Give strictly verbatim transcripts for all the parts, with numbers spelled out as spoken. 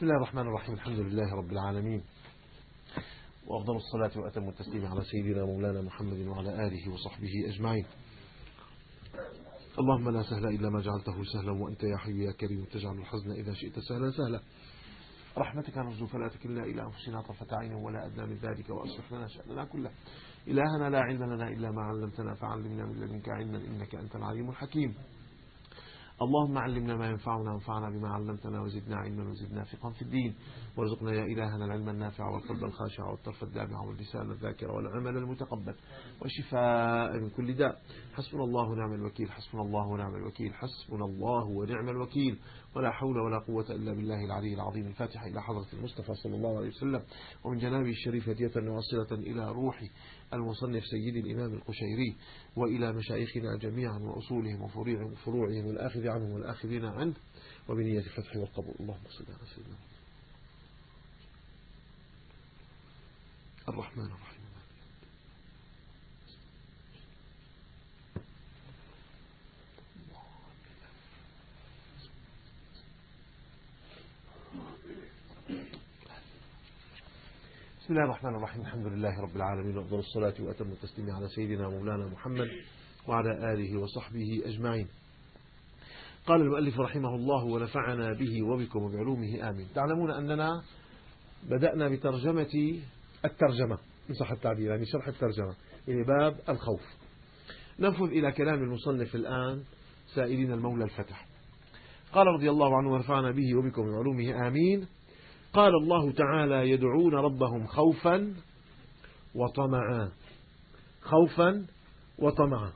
بسم الله الرحمن الرحيم. الحمد لله رب العالمين، وأفضل الصلاة وأتم التسليم على سيدنا مولانا محمد وعلى آله وصحبه أجمعين. اللهم لا سهل إلا ما جعلته سهلا، وأنت يا حي يا كريم تجعل الحزن إذا شئت سهلا سهلا. رحمتك نرجو فلا تكلنا إلى أنفسنا طرفة عين ولا أدنى من ذلك، وأصلح لنا شأننا كله. إلهنا لا علم لنا إلا ما علمتنا، فعلمنا من لدنك علما إنك أنت العليم الحكيم. اللهم علمنا ما ينفعنا وانفعنا بما علمتنا، وزدنا علما وزدنا فقها في الدين، وارزقنا يا إلهنا العلم النافع والقلب الخاشع والطرف الدامع واللسان الذاكر والعمل المتقبل والشفاء من كل داء. حسبنا الله ونعم الوكيل، حسبنا الله ونعم الوكيل، حسبنا الله ونعم الوكيل، ولا حول ولا قوة إلا بالله العلي العظيم. الفاتحة إلى حضرة المصطفى صلى الله عليه وسلم، ومن جنابه الشريف هدية واصلة إلى روح المصنف سيد الإمام القشيري، وإلى مشايخنا جميعا وأصولهم وفروعهم والآخذ عنهم والآخذين عنه، وبنية الفتح والقبول. اللهم صل على سيدنا الرحمن الرحيم. بسم الله الرحمن الرحيم. الحمد لله رب العالمين، وأفضل الصلاة وأتم التسليم على سيدنا مولانا محمد وعلى آله وصحبه أجمعين. قال المؤلف رحمه الله: ونفعنا به وبكم وبعلومه آمين. تعلمون أننا بدأنا بترجمة الترجمة، إن صح التعبير، يعني شرح الترجمة، يعني باب الخوف. ننفذ إلى كلام المصنف الآن سائلين المولى الفتح. قال رضي الله عنه: ونفعنا به وبكم وبعلومه آمين. قال الله تعالى: يدعون ربهم خوفا وطمعا. خوفا وطمعا،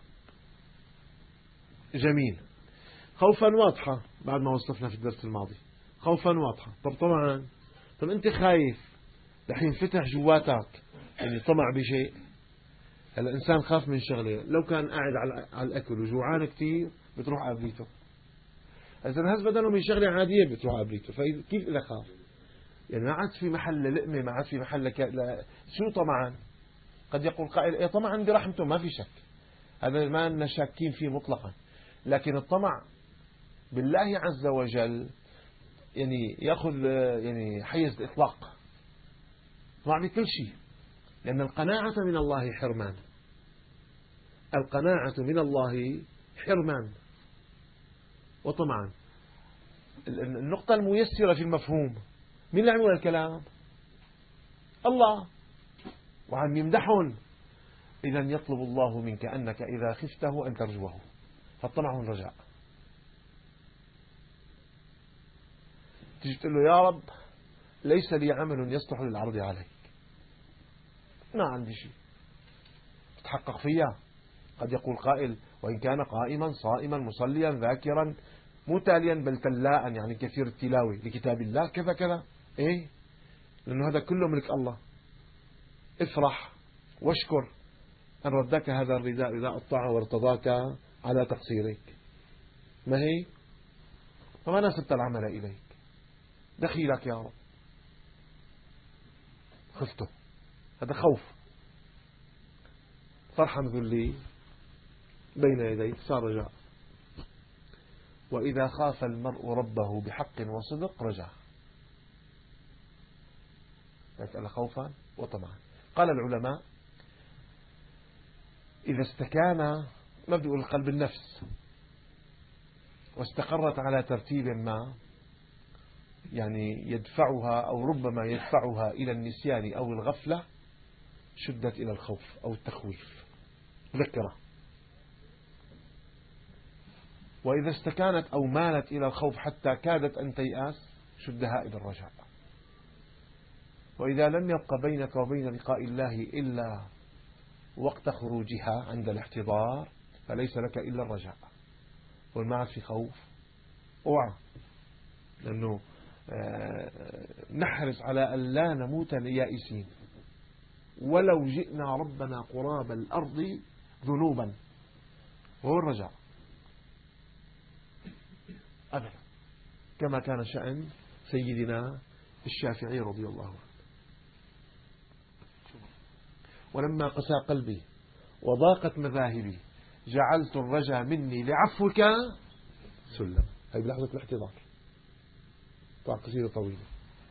جميل. خوفا واضحة بعد ما وصفنا في الدرس الماضي، خوفا واضحة. طب طمعا، طب أنت خايف رح ينفتح جواتك يعني طمع بشيء. هلا الإنسان خاف من شغلة، لو كان قاعد على الأكل وجوعان كتير بتروح قابليته. إذا هز بدله من شغلة عادية بتروح قابليته، فكيف إذا خاف؟ يعني ما عاد في محل لقمة، ما عاد في محل لك... لا... شو طمعا؟ قد يقول قائل: إيه طمعا برحمته، ما في شك، هذا ما لنا شاكين فيه مطلقا. لكن الطمع بالله عز وجل يعني يأخذ يعني حيز الإطلاق، طمع بكل شيء، لأن القناعة من الله حرمان. القناعة من الله حرمان وطمعا. النقطة الميسرة في المفهوم، مين اللي عمل الكلام؟ الله، وعم يمدحهم. إذا يطلب الله منك أنك إذا خفته أن ترجوه، فالطمع الرجاء. تجي تقول له: يا رب ليس لي عمل يصلح للعرض عليك، ما عندي شيء تحقق فيها. قد يقول قائل: وإن كان قائما صائما مصليا ذاكرا متاليا بل تلاء، يعني كثير التلاوة لكتاب الله كذا كذا. إيه؟ لأنه هذا كله ملك الله. افرح واشكر أن ردك هذا الرداء رداء الطاعة وارتضاك على تقصيرك. ما هي؟ فما نسبت العمل إليك، دخيلك يا رب، خفته. هذا خوف. فرحا ذلي بين يديك صار رجاء. وإذا خاف المرء ربه بحق وصدق رجع. يسأل خوفا وطمعا. قال العلماء: إذا استكان مبدأ القلب النفس واستقرت على ترتيب ما يعني يدفعها أو ربما يدفعها إلى النسيان أو الغفلة، شدت إلى الخوف أو التخويف، ذكرة. وإذا استكانت أو مالت إلى الخوف حتى كادت أن تيأس، شدها إلى الرجاء. وإذا لم يبق بينك وبين لقاء الله إلا وقت خروجها عند الاحتضار، فليس لك إلا الرجاء. والما عاد في خوف، اوعى، لأنه نحرص على أن لا نموت يائسين. ولو جئنا ربنا قراب الأرض ذنوبا، وهو الرجاء أبدا، كما كان شأن سيدنا الشافعي رضي الله عنه: ولما قسى قلبي وضاقت مذاهبي جعلت الرجا مني لعفوك سلم. هي بلحظة الاحتضار، طبعا قصيدة طويلة.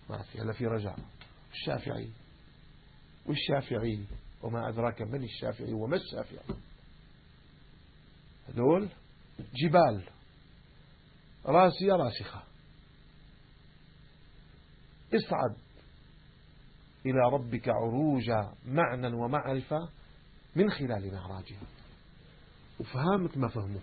ما في هلا في رجع. الشافعي والشافعي وما أدراك من الشافعي وما الشافعي، هذول جبال راسية راسخة. اصعد إلى ربك عروجا معنى ومعرفة من خلال معراجها، وفهمت ما فهمه.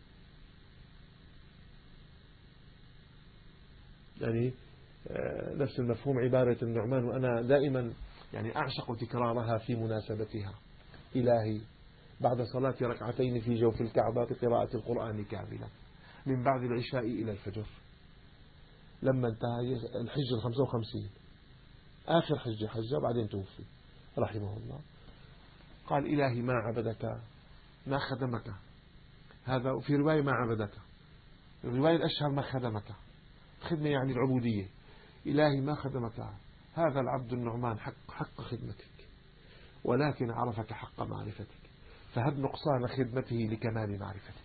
يعني نفس المفهوم عبارة النعمان، وأنا دائما يعني أعشق تكرارها في مناسبتها: إلهي بعد صلاة ركعتين في جوف الكعبة بقراءة القرآن كاملا من بعد العشاء إلى الفجر، لما انتهى الحج الخمسة وخمسين آخر حجة حجة بعدين توفي رحمه الله، قال إلهي ما عبدك ما خدمك، هذا في رواية ما عبدك، الرواية الأشهر ما خدمك، خدمة يعني العبودية. إلهي ما خدمك هذا العبد النعمان حق, حق خدمتك، ولكن عرفك حق معرفتك، فهب نقصان خدمته لكمال معرفتك.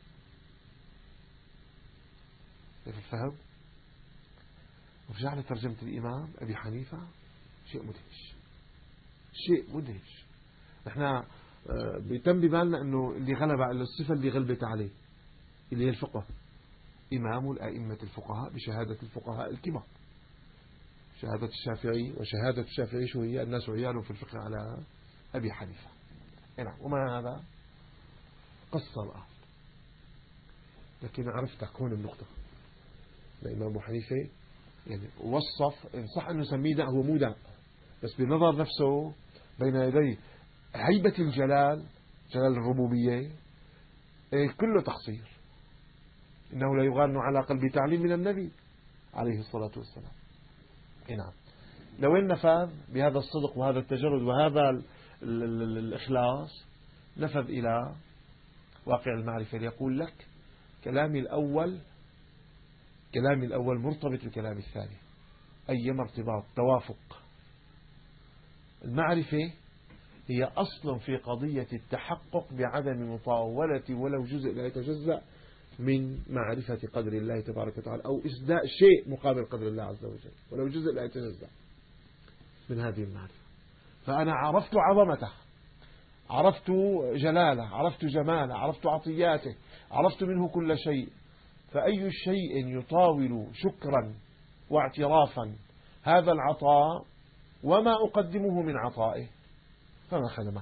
كيف الفهم؟ ورجع لترجمة الإمام أبي حنيفة، شيء مدهش، شيء مدهش. نحن بيتم ببالنا أنه اللي غلب على الصفة اللي غلبت عليه اللي هي الفقه، إمام الأئمة الفقهاء بشهادة الفقهاء الكبار، شهادة الشافعي. وشهادة الشافعي شو هي؟ الناس عيال في الفقه على أبي حنيفة. نعم. وما هذا قص الأرض. لكن عرفتك هون النقطة، الإمام أبو حنيفة يعني وصف، إن صح أنه سميه داء، هو مو داء، بس بنظر نفسه بين يديه هيبة الجلال، جلال الربوبية، كله تقصير. إنه لا يغان على قلب تعليم من النبي عليه الصلاة والسلام. نعم. لوين نفذ بهذا الصدق وهذا التجرد وهذا ال ال ال الإخلاص؟ نفذ إلى واقع المعرفة ليقول لك كلامي الأول كلامي الأول مرتبط بكلامي الثاني، أيما ارتباط توافق. المعرفة هي أصل في قضية التحقق بعدم مطاولة ولو جزء لا يتجزأ من معرفة قدر الله تبارك وتعالى، أو إسداء شيء مقابل قدر الله عز وجل ولو جزء لا يتجزأ من هذه المعرفة. فأنا عرفت عظمته، عرفت جلاله، عرفت جماله، عرفت عطياته، عرفت منه كل شيء، فأي شيء يطاول شكرا واعترافا هذا العطاء وما أقدمه من عطائه فما خدمات،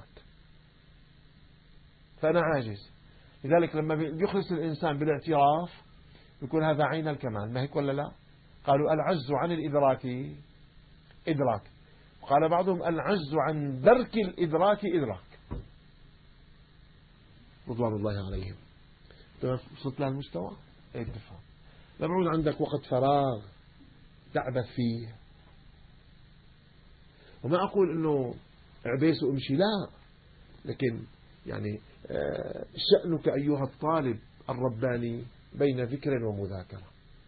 فأنا عاجز. لذلك لما بيخلص الإنسان بالاعتراف يكون هذا عين الكمال، ما هيك ولا لا؟ قالوا العجز عن الإدراك إدراك، وقال بعضهم العجز عن درك الإدراك إدراك، رضوان الله عليهم. وصلت لهالمستوى؟ ايه تفهم. لما يعود عندك وقت فراغ تعبث فيه، وما أقول إنه عبيس وامشي، لا، لكن يعني شأنك أيها الطالب الرباني بين ذكر ومذاكرة،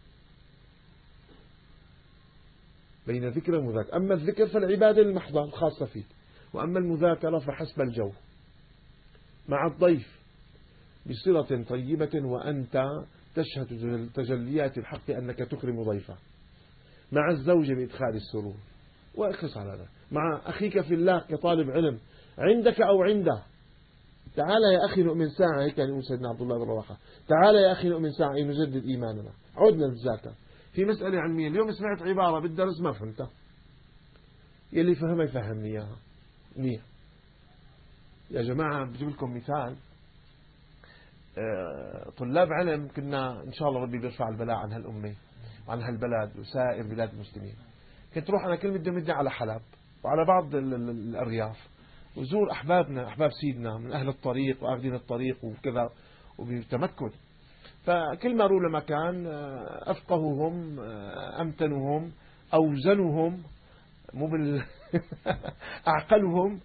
بين ذكر ومذاكرة. أما الذكر فالعبادة المحضة الخاصة فيك، وأما المذاكرة فحسب الجو، مع الضيف بصلة طيبة وأنت تشهد تجليات الحق أنك تكرم ضيفه، مع الزوجة بإدخال السرور واخلص على هذا، مع أخيك في الله كطالب علم عندك أو عنده، تعال يا أخي نؤمن ساعة، هيك يعني سيدنا عبد الله بن رواحة، تعال يا أخي نؤمن ساعة نجدد إيماننا، عدنا نتذاكر في مسألة علمية. اليوم سمعت عبارة بالدرس ما فهمتها، يلي فهمها يفهمني إياها منيح. يا جماعة بجيب لكم مثال، طلاب علم كنا إن شاء الله ربي بيرفع البلاء عن هالأمة وعن هالبلد وسائر بلاد المسلمين. كنت روح أنا كل مدة مدة على حلب وعلى بعض الأرياف وزور أحبابنا أحباب سيدنا من أهل الطريق وأخذين الطريق وكذا وبتمكن. فكل ما أروح لمكان أفقههم أمتنهم أوزنهم مو بال أعقلهم،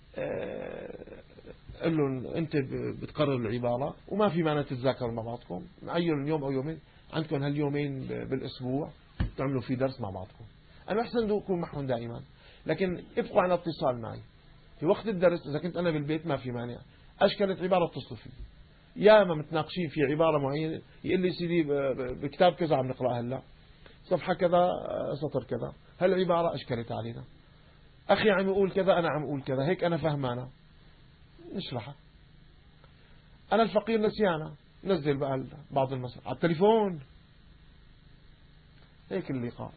قال لهم أنت بتقرر العبارة وما في معنى تتذاكروا مع بعضكم، عينوا يوم أو يومين عندكم هاليومين بالأسبوع تعملوا في درس مع بعضكم. أنا أحسن أكون معهم دائما، لكن ابقوا على اتصال معي في وقت الدرس. إذا كنت أنا بالبيت ما في مانع، أشكلت عبارة اتصلوا فيه، يا ما متناقشين في عبارة معينة يقول لي سيدي بكتاب كذا عم نقرأ هلا صفحة كذا سطر كذا، هالعبارة أشكلت علينا. أخي عم يقول كذا، أنا عم أقول كذا، هيك أنا فهمانا، نشرحها. أنا الفقير نسيانا، نزل بقى بعض المسائل على التليفون. هيك اللقاء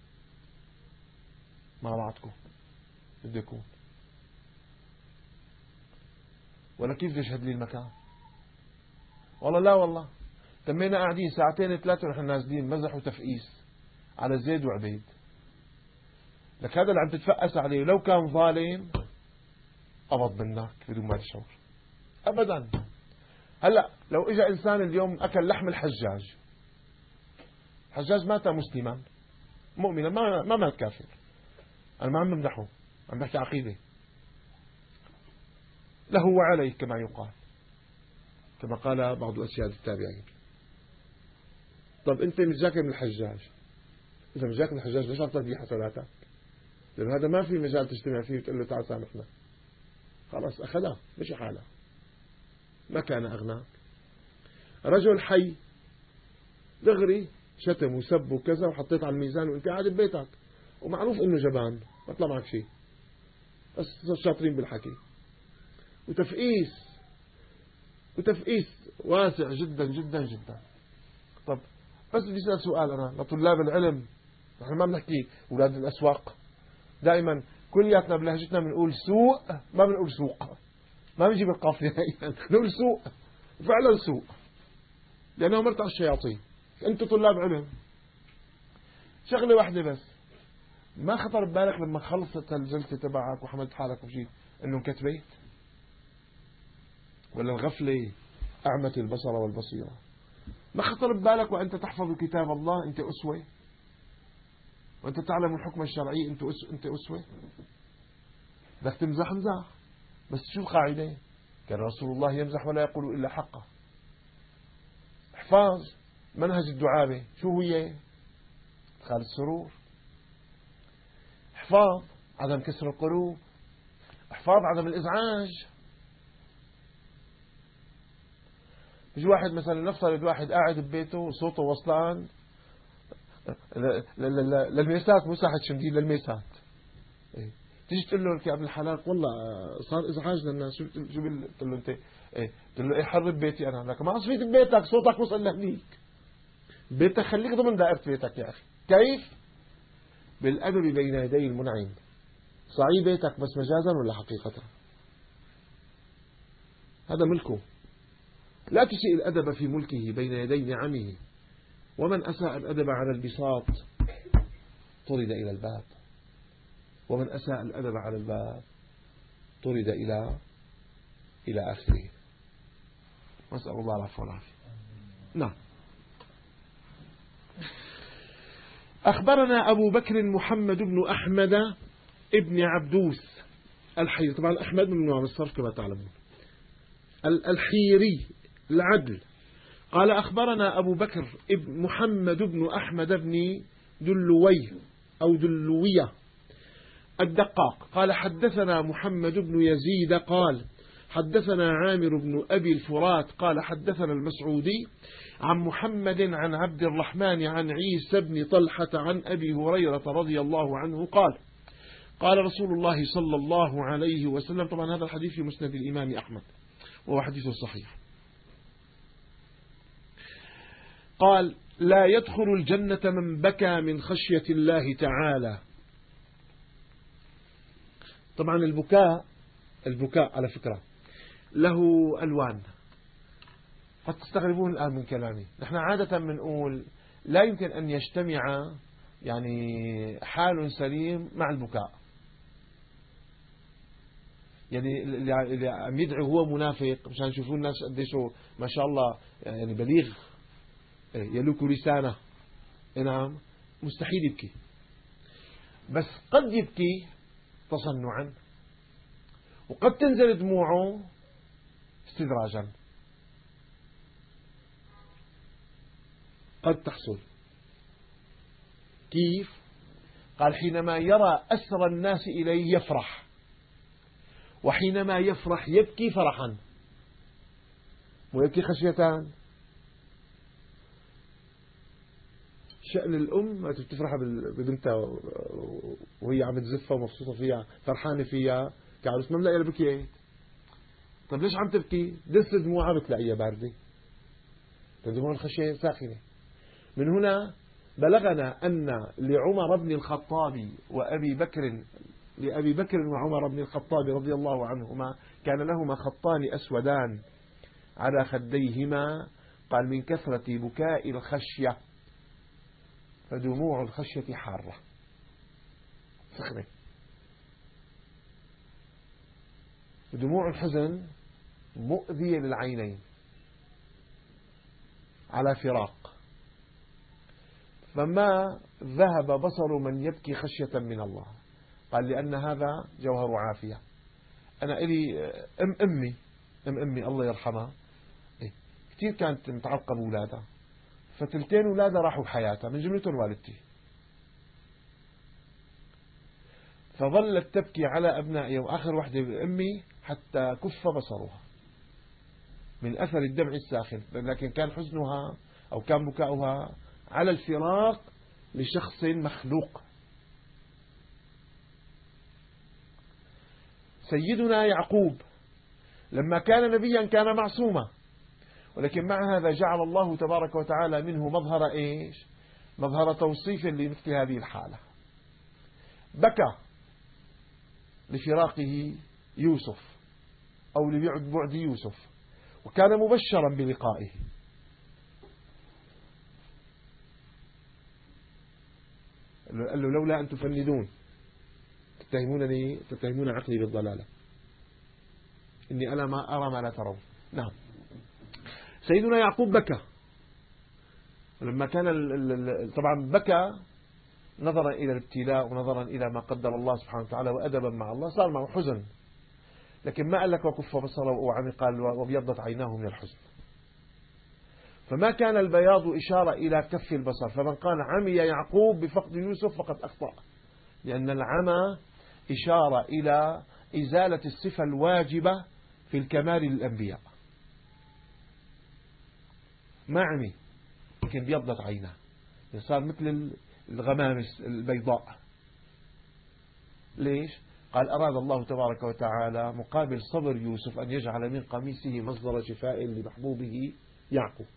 مع بعضكم بده يكون. ولا كيف تشهد لي المكان؟ والله لا والله تمينا قاعدين ساعتين ثلاثة ونحن نازلين مزح وتفقيس على زيد وعبيد. لك هذا اللي عم تتفقس عليه لو كان ظالم قبض منك بدون ما تشعر أبدا. هلأ لو إجا إنسان اليوم أكل لحم الحجاج، الحجاج مات مسلما مؤمنا، ما ما مات كافر، أنا ما عم بمدحه، عم بحكي عقيدة، له وعليه كما يقال، كما قال بعض أسياد التابعين. طب أنت مجاك من الحجاج، إذا مجاك من الحجاج ليش عم تضيع حسناتك؟ لأن هذا ما في مجال تجتمع فيه وتقول له تعال سامحنا، خلاص أخذها مش حالة، ما كان أغناك. رجل حي دغري شتم وسب وكذا وحطيت على الميزان وانت قاعد ببيتك ومعروف انه جبان ما طلع معك شيء، بس شاطرين بالحكي وتفقيس وتفقيس واسع جدا جدا جدا. طب بس بدي اسال سؤال انا لطلاب العلم، نحن ما بنحكي اولاد الاسواق، دائما كلياتنا بلهجتنا بنقول سوق، ما بنقول سوق، ما بنجيب القافيه نقول سوق، فعلا سوق لانه مرتع الشياطين. انتم طلاب علم، شغله واحده بس، ما خطر ببالك لما خلصت الجلسه تبعك وحملت حالك وشيء انه انكتبيت؟ ولا الغفله اعمت البصر والبصيره؟ ما خطر ببالك وانت تحفظ كتاب الله انت اسوه؟ وانت تعلم الحكم الشرعي انت انت اسوه؟ بدك تمزح امزح، بس شو القاعده؟ كان رسول الله يمزح ولا يقول الا حقه. احفاظ منهج الدعابه شو هي؟ ادخال السرور، احفاظ عدم كسر القلوب، احفاظ عدم الازعاج. يجي واحد مثلا نفترض واحد قاعد ببيته صوته وصلان للميسات، مو ساحة شمدين للميسات، تيجي تقول له يا ابن الحلال والله صار ازعاج للناس، شو شو قلت له انت؟ ايه قلت له ايه حرب بيتي انا، لك ما اصفيت ببيتك صوتك وصل لهنيك، بيتك خليك ضمن دائرة بيتك يا اخي. كيف؟ بالادب بين يدي المنعم. صعي بيتك بس مجازا ولا حقيقة؟ هذا ملكه، لا تسيء الأدب في ملكه بين يدي نعمه، ومن أساء الأدب على البساط طرد إلى الباب، ومن أساء الأدب على الباب طرد إلى إلى آخره. نسأل الله العفو والعافية. نعم. أخبرنا أبو بكر محمد بن أحمد ابن عبدوس الحيري، طبعا أحمد من نوع الصرف كما تعلمون، الحيري العدل، قال أخبرنا أبو بكر ابن محمد بن أحمد بن دلوي أو دلوية الدقاق قال حدثنا محمد بن يزيد قال حدثنا عامر بن أبي الفرات قال حدثنا المسعودي عن محمد عن عبد الرحمن عن عيسى بن طلحة عن أبي هريرة رضي الله عنه قال قال رسول الله صلى الله عليه وسلم، طبعا هذا الحديث في مسند الإمام أحمد وهو حديث صحيح، قال لا يدخل الجنة من بكى من خشية الله تعالى. طبعا البكاء البكاء على فكرة له ألوان، قد تستغربون الآن من كلامي. نحن عادة بنقول لا يمكن أن يجتمع يعني حال سليم مع البكاء، يعني اللي عم يدعي هو منافق مشان يشوفوا الناس قديش ما شاء الله يعني بليغ يلوك لسانه، نعم مستحيل يبكي، بس قد يبكي تصنعا، وقد تنزل دموعه استدراجا، قد تحصل. كيف؟ قال حينما يرى أسر الناس إليه يفرح، وحينما يفرح يبكي فرحا، ويبكي خشيتان. شأن الأم ما تفرح ببنتها وهي عم تزفها ومبسوطة فيها فرحانة فيها كعروس، ما ملاقيها بكيت. طيب ليش عم تبكي؟ دس دموعها بتلاقيها باردة، دموع الخشية ساخنة. من هنا بلغنا أن لعمر بن الخطاب وأبي بكر لأبي بكر وعمر بن الخطاب رضي الله عنهما كان لهما خطان أسودان على خديهما، قال من كثرة بكاء الخشية، فدموع الخشية حارة سخنة، ودموع الحزن مؤذية للعينين على فراق. فما ذهب بصر من يبكي خشية من الله، قال لأن هذا جوهر عافية. أنا إلي أم أمي أم أمي الله يرحمها كثير كانت متعلقة بأولادها، فتلتين أولادها راحوا بحياتها من جملتهم والدتي، فظلت تبكي على أبنائها وآخر وحدة أمي حتى كف بصرها من أثر الدمع الساخن، لكن كان حزنها أو كان بكاؤها على الفراق لشخص مخلوق. سيدنا يعقوب لما كان نبيا كان معصوما، ولكن مع هذا جعل الله تبارك وتعالى منه مظهر إيش؟ مظهر توصيف لمثل هذه الحالة. بكى لفراقه يوسف أو لبعد يوسف، وكان مبشرا بلقائه. قال له لولا أن تفندون تتهمونني تتهمون عقلي بالضلالة، إني أنا ما أرى ما لا ترون. نعم، سيدنا يعقوب بكى لما كان طبعا بكى نظرا إلى الابتلاء ونظرا إلى ما قدر الله سبحانه وتعالى وأدبا مع الله، صار معه حزن، لكن ما قال لك وكف بصره وعمي، قال وابيضت عيناه من الحزن. فما كان البياض إشارة إلى كف البصر، فمن قال عمي يعقوب بفقد يوسف فقد أخطأ، لأن العمى إشارة إلى إزالة الصفة الواجبة في الكمال للأنبياء. ما عمي لكن بيضت عيناه، صار مثل الغمامس البيضاء. ليش؟ قال أراد الله تبارك وتعالى مقابل صبر يوسف أن يجعل من قميصه مصدر شفاء لمحبوبه يعقوب،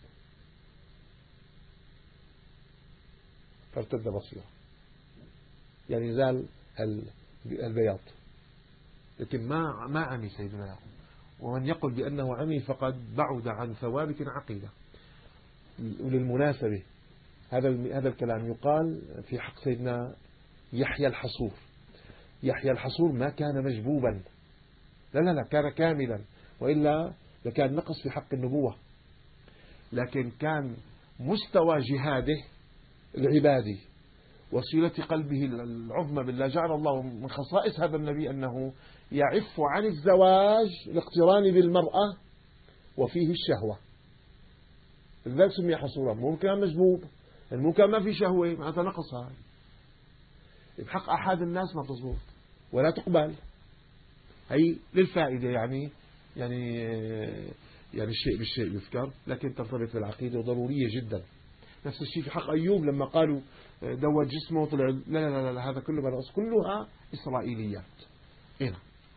فارتد بصيره، يعني زال البياض، لكن ما ما عمي سيدنا يعقوب. ومن يقل بأنه عمي فقد بعد عن ثوابت عقيدة. وللمناسبة هذا هذا الكلام يقال في حق سيدنا يحيى الحصور. يحيى الحصور ما كان مجبوبا، لا لا لا، كان كاملا، وإلا لكان نقص في حق النبوة، لكن كان مستوى جهاده العبادي وصلة قلبه العظمى بالله جعل الله من خصائص هذا النبي أنه يعف عن الزواج الاقتران بالمرأة وفيه الشهوة، لذلك سمي حصورا. مو كان مجبوب، مو كان ما في شهوة، معناتها نقص. هاي بحق أحد الناس ما تزبط ولا تقبل، هي للفائدة، يعني يعني يعني الشيء بالشيء يذكر، لكن ترتبط بالعقيدة وضرورية جدا. نفس الشيء في حق أيوب لما قالوا دوت جسمه طلع، لا لا لا, لا هذا كله بنقص، كلها إسرائيليات. هنا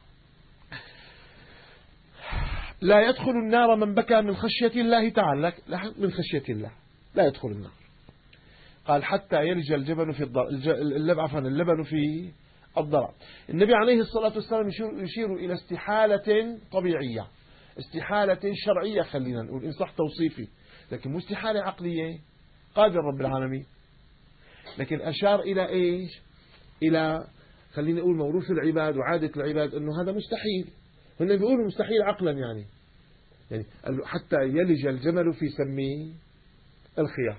لا يدخل النار من بكى من خشية الله تعالى، من خشية الله لا يدخل النار. قال حتى يلج الجبن في الضرع، اللبن عفوا اللبن في الضرع. النبي عليه الصلاة والسلام يشير إلى استحالة طبيعية، استحالة شرعية خلينا نقول إن صح توصيفي، لكن مو استحالة عقلية، قادر رب العالمين. لكن أشار إلى إيش؟ إلى خلينا نقول موروث العباد وعادة العباد أنه هذا مستحيل. هن بيقولوا مستحيل عقلا، يعني يعني حتى يلج الجمل في سمي الخياط.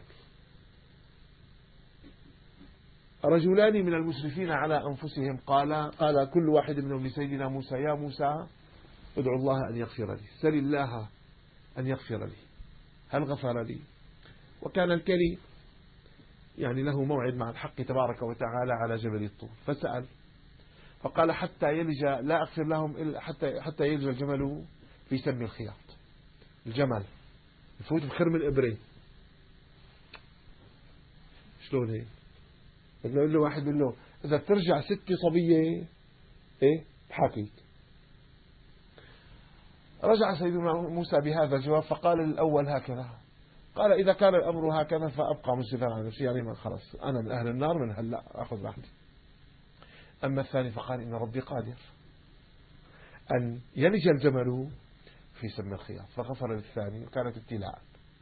رجلان من المسرفين على أنفسهم قال قال كل واحد منهم لسيدنا موسى يا موسى ادعو الله أن يغفر لي، سل الله أن يغفر لي، هل غفر لي؟ وكان الكلي يعني له موعد مع الحق تبارك وتعالى على جبل الطور، فسأل فقال حتى يلج لا أغفر لهم إلا حتى حتى يلج الجمل في سم الخياط. الجمل يفوت بخرم الإبرة، شلون هيك؟ بيقول له واحد بيقول له إذا بترجع ستي صبية إيه بحاكيك. رجع سيدنا موسى بهذا الجواب فقال للأول هكذا، قال إذا كان الأمر هكذا فأبقى مسرفا على نفسي، يعني ما خلص أنا من أهل النار من هلا أخذ راحتي. أما الثاني فقال إن ربي قادر أن يلج الجمل في سم الخياط، فغفر للثاني وكانت ابتلاء.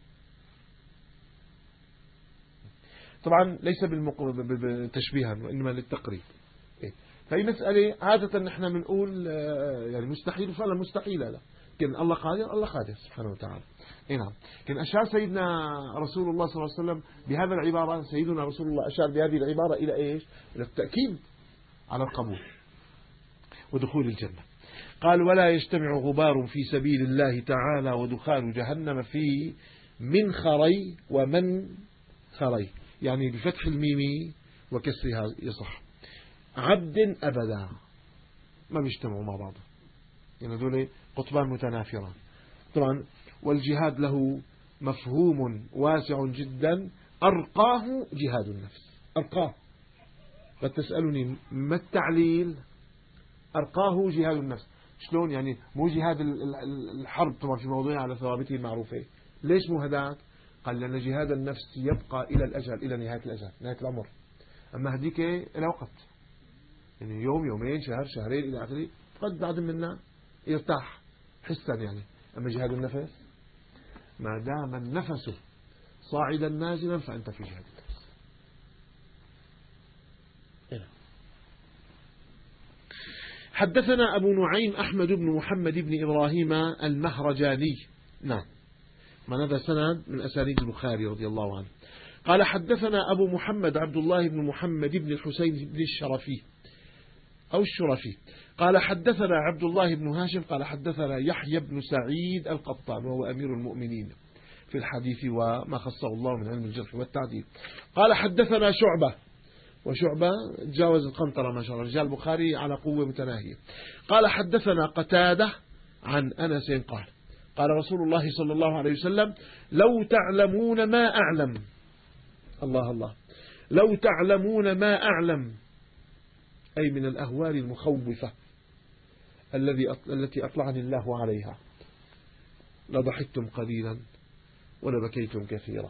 طبعا ليس بالتشبيها وإنما للتقريب. فهي مسألة عادة نحن بنقول يعني مستحيل، وفعلا مستحيل هذا، لكن الله قادر، الله قادر سبحانه وتعالى. اي نعم. لكن أشار سيدنا رسول الله صلى الله عليه وسلم بهذا العبارة، سيدنا رسول الله أشار بهذه العبارة إلى إيش؟ إلى التأكيد على القبول ودخول الجنة. قال ولا يجتمع غبار في سبيل الله تعالى ودخان جهنم في من خري ومن خري، يعني بفتح الميم وكسرها يصح، عبد أبدا، ما بيجتمعوا مع بعض، يعني دول قطبان متنافران. طبعا والجهاد له مفهوم واسع جدا، أرقاه جهاد النفس، أرقاه. قد تسألني ما التعليل؟ أرقاه جهاد النفس، شلون يعني؟ مو جهاد الحرب طبعا في موضوعها على ثوابته المعروفة، ليش مو هذاك؟ قال لأن جهاد النفس يبقى إلى الأجل، إلى نهاية الأجل، نهاية العمر. أما هديك إلى وقت، يعني يوم يومين شهر شهرين إلى آخره، قد بعد منا يرتاح حسا يعني. أما جهاد النفس ما دام النفس صاعدا نازلا فأنت في جهاد النفس. حدثنا أبو نعيم أحمد بن محمد بن إبراهيم المهرجاني، نعم، من هذا سند من أسانيد البخاري رضي الله عنه. قال حدثنا أبو محمد عبد الله بن محمد بن الحسين بن الشرفي أو الشرفي قال حدثنا عبد الله بن هاشم قال حدثنا يحيى بن سعيد القطان وهو أمير المؤمنين في الحديث وما خصه الله من علم الجرح والتعديل. قال حدثنا شعبة، وشعبة جاوز القنطرة ما شاء الله، رجال البخاري على قوة متناهية. قال حدثنا قتادة عن أنس قال قال رسول الله صلى الله عليه وسلم لو تعلمون ما أعلم، الله الله، لو تعلمون ما أعلم، أي من الأهوال المخوفة الذي التي أطلعني الله عليها، لضحكتم قليلا ولبكيتم كثيرا.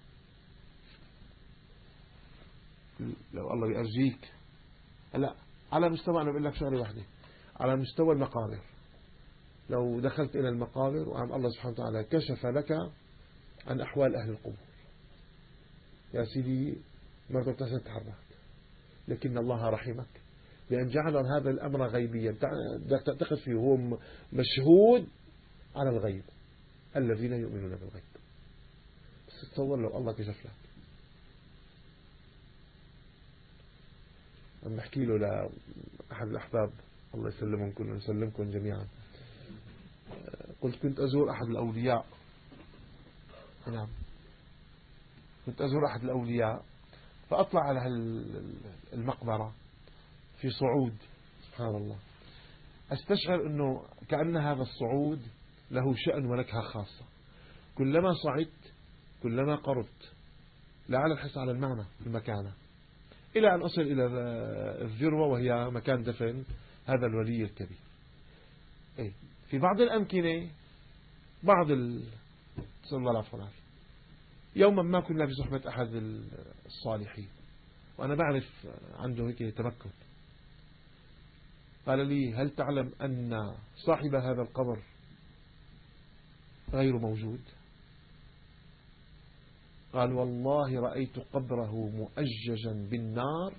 لو الله بيرجيك، لا على مستوى، أنا بقول لك شغلة واحدة، على مستوى المقابر، لو دخلت إلى المقابر وعم الله سبحانه وتعالى كشف لك عن أحوال أهل القبور، يا سيدي ما بتحسن تتحرك، لكن الله رحمك بأن جعل هذا الأمر غيبيا، بدك تعتقد فيه، هو مشهود على الغيب، الذين يؤمنون بالغيب. بس تصور لو الله كشف لك. أما احكي له لأحد الأحباب، الله يسلمهم كلهم يسلمكم جميعا، قلت كنت أزور أحد الأولياء، نعم، كنت أزور أحد الأولياء، فأطلع على المقبرة في صعود، سبحان الله، أستشعر أنه كأن هذا الصعود له شأن ونكهة خاصة. كلما صعدت كلما قربت، لعل الحس على المعنى المكانة، إلى أن أصل إلى الذروة وهي مكان دفن هذا الولي الكبير. أي في بعض الأمكنة، بعض ال... صلى الله عليه وسلم، يوما ما كنا في صحبة أحد الصالحين وأنا بعرف عنده هيك تمكن، قال لي هل تعلم أن صاحب هذا القبر غير موجود؟ قال والله رأيت قبره مؤججا بالنار،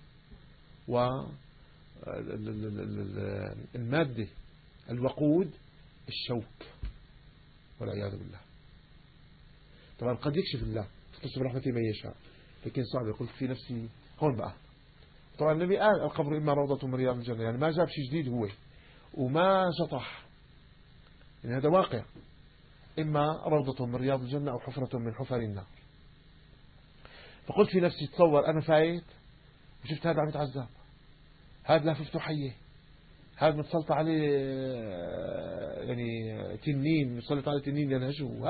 والمادة الوقود الشوك والعياذ بالله. طبعا قد يكشف الله تختص برحمته من يشاء، لكن صعب. قلت في نفسي هون بقى، طبعا النبي قال القبر إما روضة من رياض الجنة، يعني ما جاب شيء جديد هو وما شطح، يعني هذا واقع، إما روضة من رياض الجنة أو حفرة من حفر النار. فقلت في نفسي تصور أنا فايت وشفت هذا عم يتعذب، هذا لففته حية، هذا متسلط عليه يعني تنين، متسلط عليه تنين ينهشه، هذا كذا، هذا كذا، هذا الأرض ضغط عليه هلا اندفن.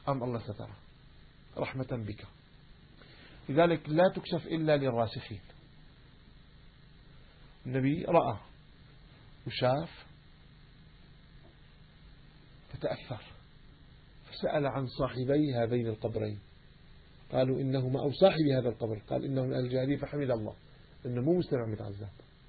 أم الله سترى رحمة بك. لذلك لا تكشف إلا للراسخين. النبي رأى وشاف فتأثر، فسأل عن صاحبي هذين القبرين، قالوا إنهما أو صاحب هذا القبر، قال إنه من أهل الجاهلية، فحمد الله إنه مو مستمع متعذب.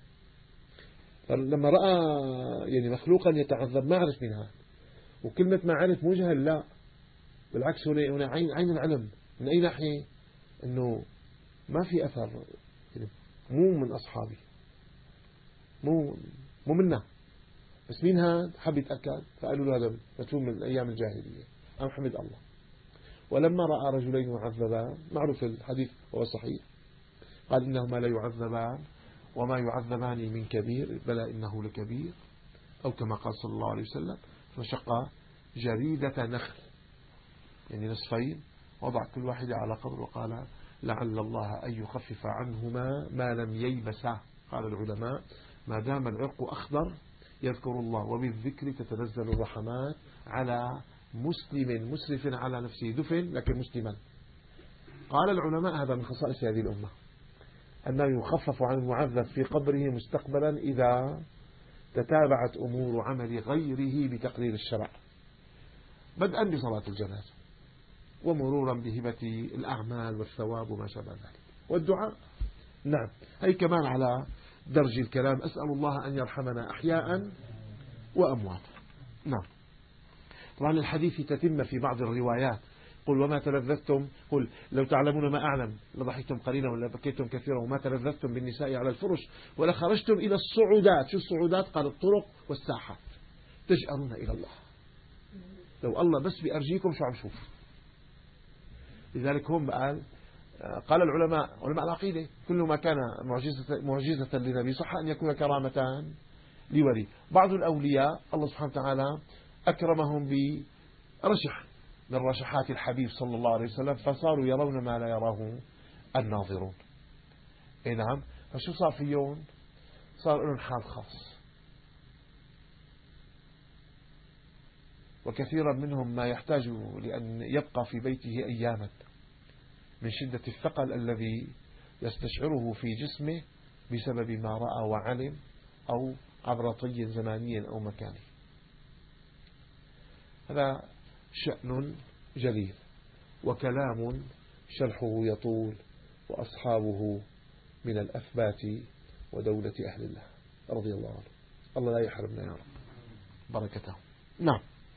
لما رأى يعني مخلوقا يتعذب ما عرف من هذا، وكلمة ما عرف مو جهل، لا بالعكس، هنا عين عين العلم. من أي ناحية؟ إنه ما في أثر، يعني مو من أصحابي، مو مو منا، بس مين هذا؟ حب يتأكد، فقالوا له هذا مدفون من أيام الجاهلية. أم حمد الله. ولما رأى رجلين يعذبان، معروف الحديث هو صحيح، قال إنهما لا يعذبان وما يعذبان من كبير بلى إنه لكبير، أو كما قال صلى الله عليه وسلم، فشق جريدة نخل يعني نصفين، وضع كل واحدة على قبر، وقال لعل الله أن يخفف عنهما ما لم ييبسا. قال العلماء ما دام العرق أخضر يذكر الله، وبالذكر تتنزل الرحمات على مسلم مسرف على نفسه دفن لكن مسلما. قال العلماء هذا من خصائص هذه الأمة، أنه يخفف عن المعذب في قبره مستقبلا إذا تتابعت أمور عمل غيره بتقرير الشرع، بدءا بصلاة الجنازة، ومرورا بهبة الأعمال والثواب وما شابه ذلك، والدعاء. نعم، هي كمان على درج الكلام، أسأل الله أن يرحمنا أحياء وأمواتا. نعم. طبعا الحديث تتم في بعض الروايات، قل وما تلذذتم، قل لو تعلمون ما أعلم لضحكتم قليلا ولا بكيتم كثيرا، وما تلذذتم بالنساء على الفرش ولخرجتم إلى الصعودات. شو الصعودات؟ قال الطرق والساحات، تجأرون إلى الله. لو الله بس بأرجيكم شو عم شوف. لذلك هم قال قال العلماء علماء العقيدة كل ما كان معجزة, معجزة للنبي صح أن يكون كرامتان لولي. بعض الأولياء الله سبحانه وتعالى أكرمهم برشح من رشحات الحبيب صلى الله عليه وسلم، فصاروا يرون ما لا يراه الناظرون. اي نعم. فشو صار فيهم؟ صار لهم حال خاص، وكثيرا منهم ما يحتاج لأن يبقى في بيته أياما من شدة الثقل الذي يستشعره في جسمه بسبب ما رأى وعلم، أو عبر طي زماني أو مكاني. هذا شأن جليل، وكلام شرحه يطول، وأصحابه من الأثبات ودولة أهل الله رضي الله عنه. الله لا يحرمنا يا رب بركته. نعم.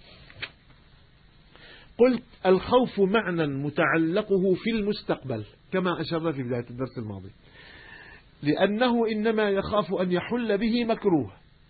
قلت الخوف معنى متعلقه في المستقبل كما أشرنا في بداية الدرس الماضي، لأنه إنما يخاف أن يحل به مكروه.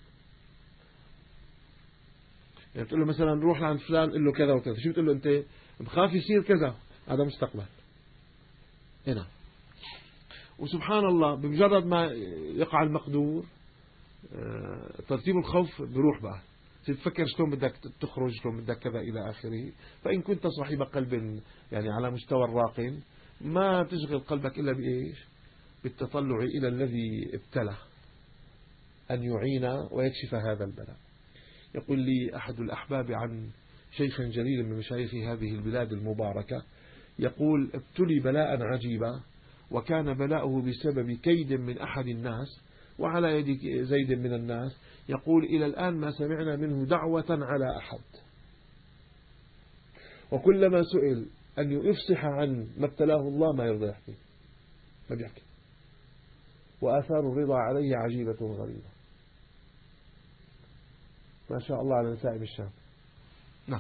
يعني تقول له مثلا روح لعند فلان قل له كذا وكذا، شو بتقول له أنت؟ بخاف يصير كذا، هذا مستقبل. هنا وسبحان الله بمجرد ما يقع المقدور ترتيب الخوف بروح بقى، تفكر شلون بدك تخرج، شلون بدك كذا إلى آخره. فإن كنت صاحب قلب يعني على مستوى الراق، ما تشغل قلبك إلا بإيش؟ بالتطلع إلى الذي ابتلى أن يعين ويكشف هذا البلاء. يقول لي أحد الأحباب عن شيخ جليل من مشايخ هذه البلاد المباركة، يقول ابتلي بلاء عجيبا، وكان بلاؤه بسبب كيد من أحد الناس وعلى يد زيد من الناس. يقول إلى الآن ما سمعنا منه دعوة على أحد، وكلما سئل أن يفصح عن ما ابتلاه الله ما يرضى يحكي، ما بيحكي. وآثار الرضا عليه عجيبة غريبة، ما شاء الله على نسائم الشام. نعم.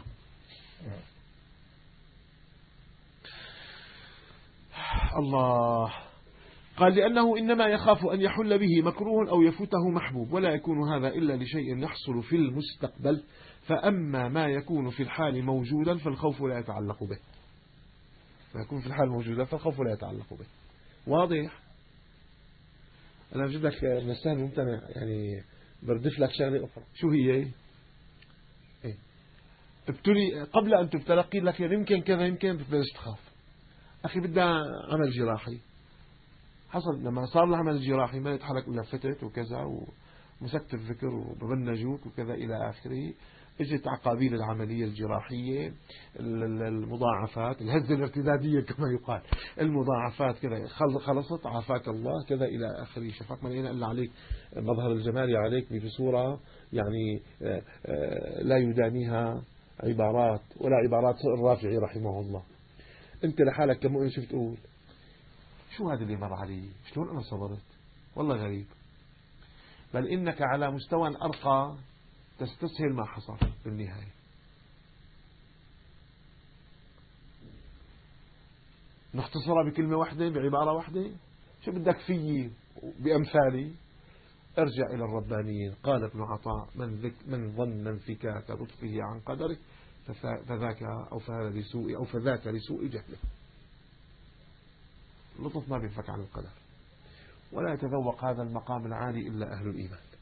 الله قال لأنه إنما يخاف أن يحل به مكروه أو يفوته محبوب، ولا يكون هذا إلا لشيء يحصل في المستقبل. فأما ما يكون في الحال موجودا فالخوف لا يتعلق به. ما يكون في الحال موجودا فالخوف لا يتعلق به. واضح؟ أنا بجيب لك من السهل ممتنع، يعني بردف لك شغلة أخرى. شو هي؟ إيه؟ ابتلي قبل أن تبتلى قيل لك يمكن كذا يمكن، بتبلش تخاف. أخي بدها عمل جراحي، حصل لما صار العمل الجراحي ما يتحرك إلا فتت وكذا مسكت الفكر وببنجوك وكذا إلى آخره. اجت عقابيل العملية الجراحية، المضاعفات، الهزة الارتدادية كما يقال، المضاعفات كذا خلصت عافاك الله كذا إلى آخره. شفاك ما لقينا إلا عليك مظهر الجمال عليك بصورة يعني لا يدانيها عبارات ولا عبارات الرافعي رحمه الله. أنت لحالك كمؤمن شو بتقول؟ شو هذا اللي مر علي؟ شلون أنا صبرت؟ والله غريب. بل إنك على مستوى أرقى تستسهل ما حصل بالنهاية. نختصرها بكلمة واحدة بعبارة واحدة، شو بدك فيي بأمثالي؟ ارجع إلى الربانيين. قال ابن عطاء: من, ذك من ظن انفكاك لطفه عن قدره فذاك أو فهذا لسوء أو فذاك لسوء جهله. اللطف ما بينفك عن القدر، ولا يتذوق هذا المقام العالي إلا أهل الإيمان.